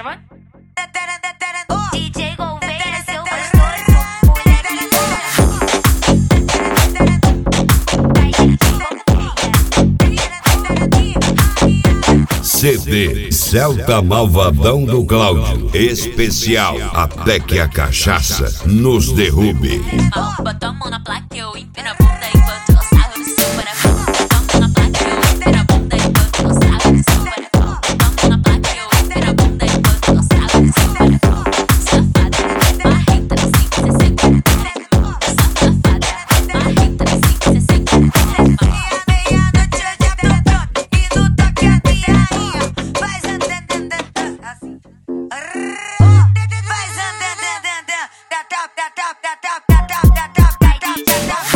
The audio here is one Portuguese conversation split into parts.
gravando? DJ Gouveia, seu gostoso, CD Celta Malvadão do Cláudio. Especial até que a cachaça nos derrube. bota a mão na placa, eu empino a bunda enquanto eu sarro no seu barafão. Bota a mão na placa, eu empino a bunda enquanto eu sarro no seu barafão. Bota a mão na placa, eu empino a bunda enquanto eu sarro no seu barafão. Safada, marrenta, assim que cê sente na cara de mão. Safada, marrenta, assim que cê sente na cara de mão. Meia-noite eu já tô pronto e no toque a minha rainha vai andando assim. Vai andando, da top, da top, da top, da top, da top, da top, da top.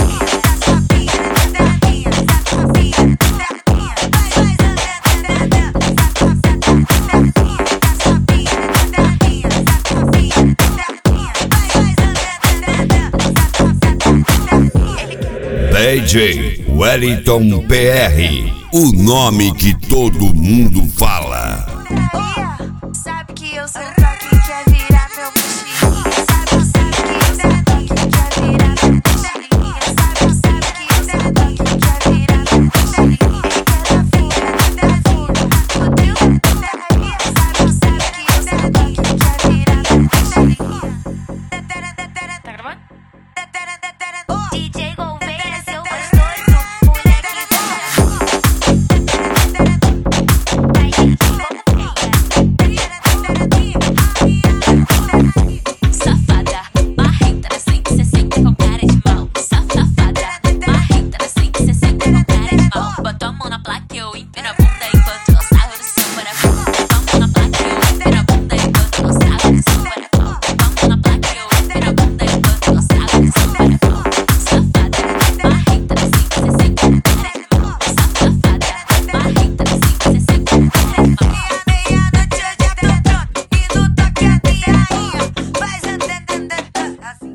DJ Wellington PR, o nome que todo mundo fala. Sabe que eu sou o toque que quer virar meu mochilinho. Sabe que eu sou o toque que quer virar meu mochilinho. Sabe que eu sou o toque que quer virar meu mochilinho. Ele quer da fuga, o teu putaria. Sabe que eu sou o toque que quer virar meu mochilinho. Tá gravando? DJ Gouveia, seu gostoso, safada, marrenta, assim que cê sente com cara de mal. Safada, marrenta, assim que cê sente com cara de mal. Bota a mão na placa, eu empino a bunda enquanto eu sarro no seu barafão. Bota a mão na placa, eu empino a bunda enquanto eu sarro no seu barafão. Bota a mão na placa, eu empino a bunda enquanto eu sarro no seu barafão. Safada, marrenta, assim que cê sente com cara de mal. Safada, marrenta, assim que cê sente com cara de mal. Meia-noite eu já tô pronto e no toque a minha rainha vai andando assim.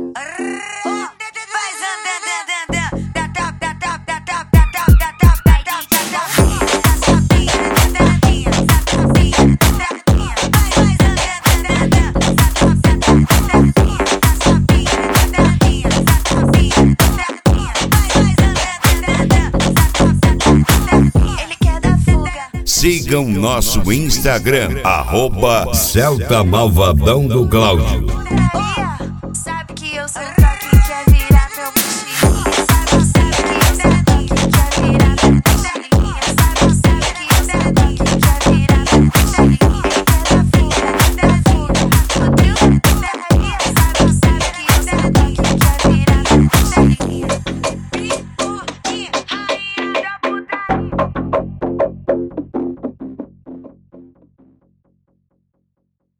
Vai andando, da top, da top, da top, da top, da top, da top, da top. Da sapinha, da minha, da sapinha, da minha. Vai andando, da top, da top, da minha, da sapinha, da minha, da sapinha, da minha. Vai andando, da top, da minha. Ele quer da fuga. Sigam nosso Instagram, @Celta Malvadão do Cláudio. Putaria.